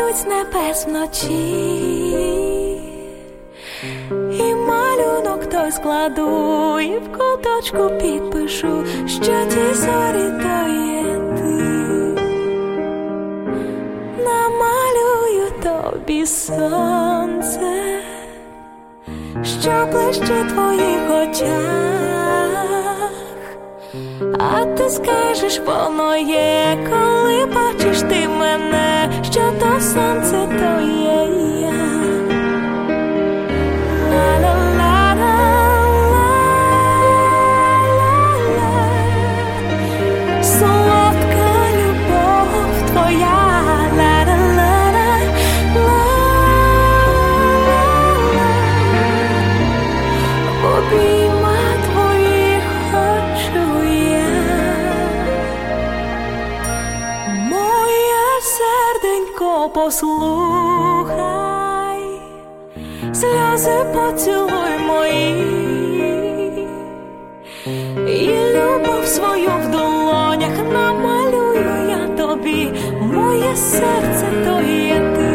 падуть з небес вночі, і малюнок той складу, і в куточку підпишу, що ті зорі то є ти. Намалюю тобі сонце, що блищить в твоїх очах, а ти скажеш, воно є, коли бачиш ти мене, що то сонце то є я. Солодка любов твоя, в обіймах твоїх хочу я. Моє серденько, послухай, сльози поцілуй мої, і любов свою в долонях намалюю я тобі, моє серце то є ти.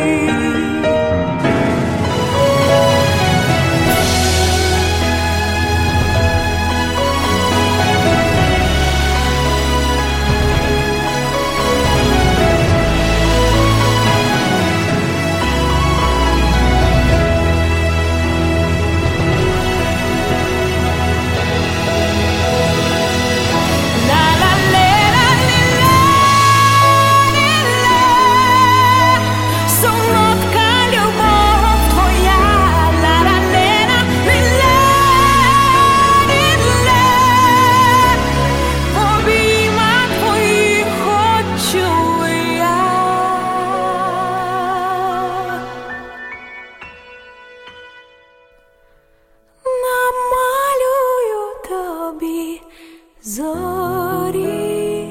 Зорі,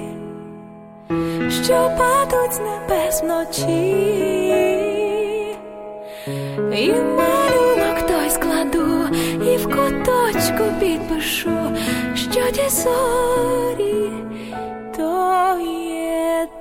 що падуть з небес вночі, і малюнок той складу, і в куточку підпишу, що ті зорі то є